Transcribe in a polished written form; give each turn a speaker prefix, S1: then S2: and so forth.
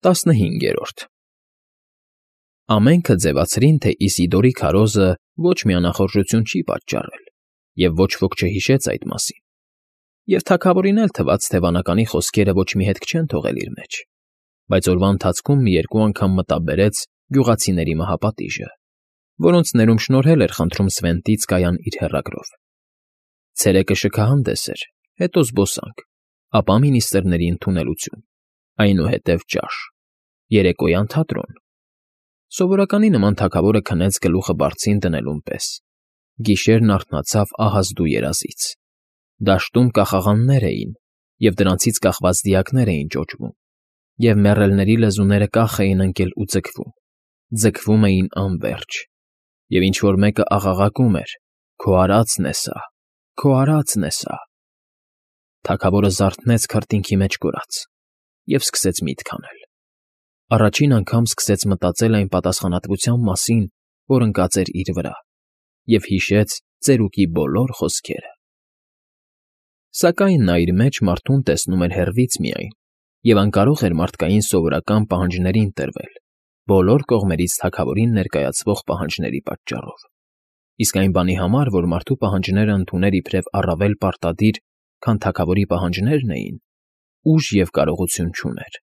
S1: 15 Ամենքը ձևացրին, թե Իսիդորի քարոզը ոչ մի անախորժություն չի պատճառել, և ոչ ոք չհիշեց այդ մասին, և թագավորին էլ թվաց, թե վանականի խոսքերը ոչ մի հետք չեն թողել իր մեջ, բայց օրվա ընթացքում մի երկու անգամ մտավ բերեց գյուղացիների մահապատիժը, որոնց ներում շնորհել էր խնդրում Սվենտից կայան իր հեռագրով. ցերեկը շքահանդես էր, հետո զբոսանք, ապա մինիստրների ընդունելություն, այնուհետև ճաշ, երեկոյան թատրոն. Սովորականի նման թագավորը քնեց գլուխը բարձին դնելուն պես, գիշերն արթնացավ ահազդու երազից, դաշտում կախաղաններ էին, և դրանցից կախված դիակներ էին ճոճվում, և մեռելների լեզուները կախ էին ընկել ու ձգվում էին անվերջ, և ինչ֊որ մեկը աղաղակում էր. «Քո արածն է սա, քո արածն է սա»։ Թագավորը զարթնեց քրտինքի մեջ կորած և սկսեց միտք անել. առաջին անգամ սկսեց մտածել այն պատասխանատվության մասին, որ ընկած էր իր վրա, և հիշեց ծերուկի բոլոր խոսքերը։ Սակայն նա իր մեջ մարդուն տեսնում էր հեռվից միայն և անկարող էր մարդկային սովորական պահանջներին տրվել, բոլոր կողմերից թագավորին ներկայացվող պահանջների պատճառով։ Իսկ այն բանի համար, որ մարդու պահանջները ընդուներ իբրև առավել պարտադիր, քան թագավորի պահանջներն էին, ուժ և կարողություն չուներ։